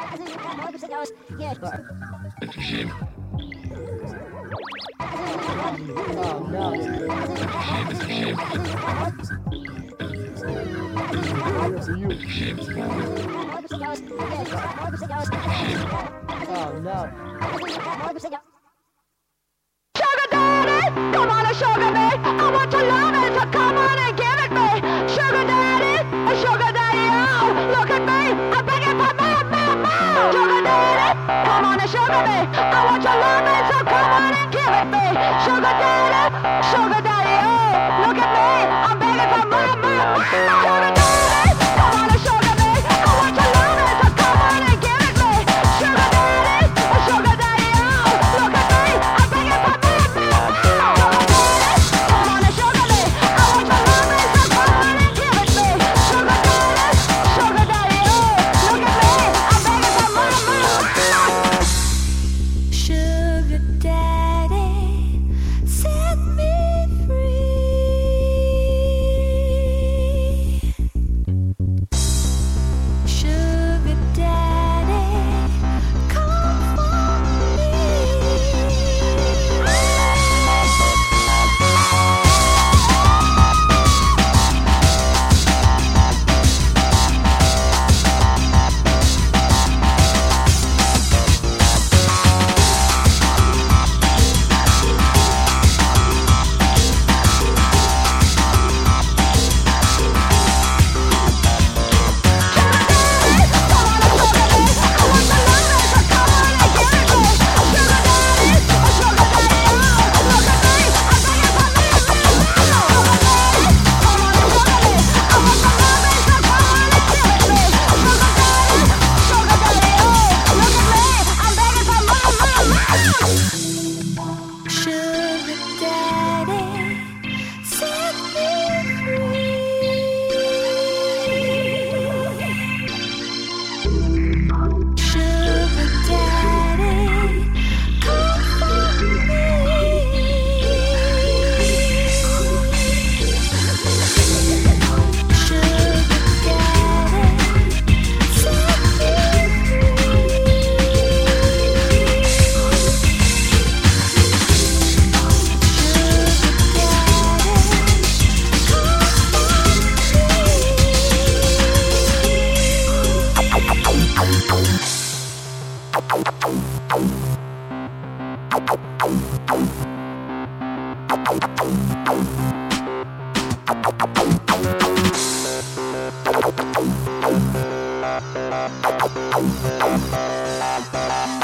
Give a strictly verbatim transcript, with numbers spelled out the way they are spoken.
Oh no. Oh no. Sugar daddy, come on and sugar me. I want to love it, so come on and give it me. Sugar daddy, sugar daddy, oh, look at me, I'm begging for more, more, more. Sugar daddy, come on and sugar me. I want to love it, so come on and give it me. Sugar daddy, sugar daddy, oh, look at me, I'm begging for more, more, more. Sugar daddy, come on and sugar me. I want to love it, so come on and give it me. Sugar daddy, sugar daddy, oh, look at me, I'm begging for more, more, more. Come on and sugar me. I want to love it, so come on and give it me. Sugar daddy, sugar daddy, oh, look at me, I'm begging for more, more, more. Sugar daddy, set me free. Sugar daddy, come for me. Sugar daddy, set me free. Sugar daddy, come for me. Sugar daddy, set me free.